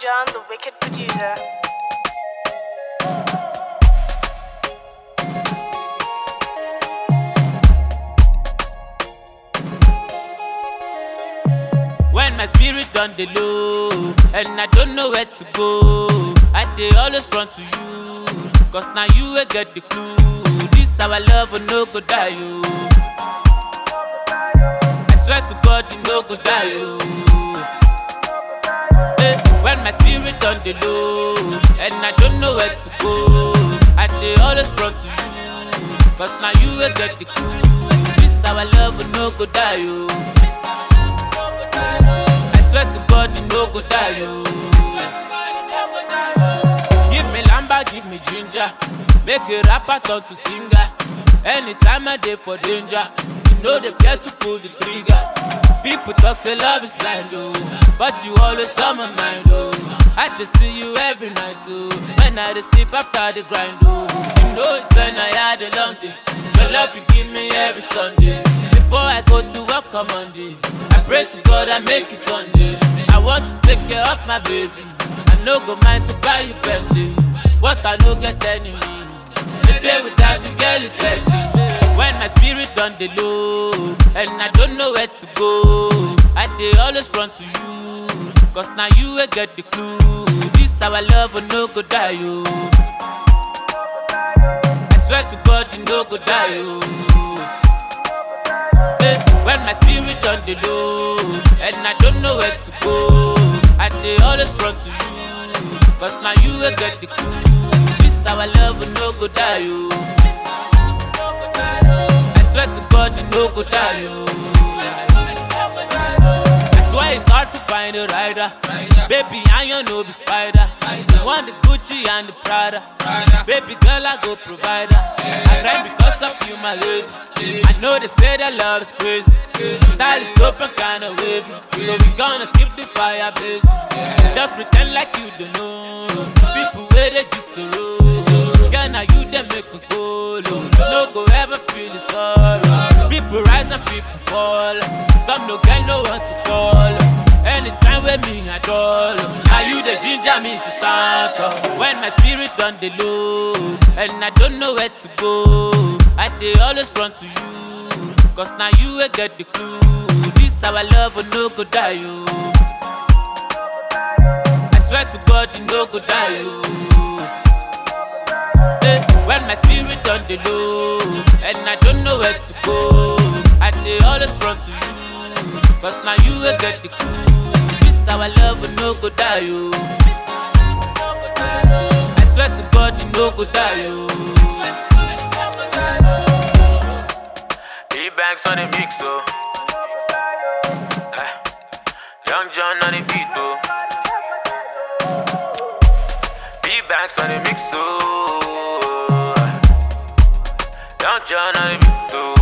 John, the wicked producer. When my spirit done the low, and I don't know where to go, I dey always run to you, cause now you will get the clue. This our love will no go die, you. I swear to God, you no go die, you. When my spirit done the low, and I don't know where to go, I dey always run to you, cause now you will get the clue. This our love will no go die, you. I swear to God, you no go die, yo. Give me lamba, give me ginger, make a rapper turn to singer. Anytime I dey for danger, you know they fear to pull the trigger. People talk say love is blind, oh, but you always on my mind, oh. I just see you every night, oh, when I dey sleep after the grind, oh. You know it's when I had a long day. Your love you give me every Sunday. Before I go to work on Monday, I pray to God I make it one day. I want to take care of my baby. I no go mind to buy you Bentley. What I no get enemy. The day without you, girl, is deadly. When my spirit done the low, and I don't know where to go, I dey always run to you, cause now you will get the clue. This our love will no go die, yo. I swear to God, you no go die, yo. When my spirit on the low, and I don't know where to go, I dey always run to you, cause now you will get the clue. This our love will no go die, yo. I swear to God, you no go die, yo. That's why it's hard to find a rider. Baby, I no be spider. I want the Gucci and the Prada. Baby girl, I go provider. I grind because of you, my lady. I know they say that love is crazy. Style is dope and kinda wavy, so we gonna keep the fire blazing. Just pretend like you don't know. People where they just so low. Girl, now you they make me go low. No go ever feel the sorrow. People rise and people fall. Some no get no one to call. Anytime with me at all, now you the ginger me to start up. When my spirit done the low, and I don't know where to go, I dey always run to you, cause now you will get the clue. This our love will no go die, yo. I swear to God, you no go die, yo. When my spirit done the low, and I don't know where to go, I dey always run to you, cause now you will get the clue. This our love will no go die, yo. I swear to God, you no go die, yo. Banks on the mix, oh. Young John on the beat, oh. Banks on the mix, oh. Young John on the beat, oh.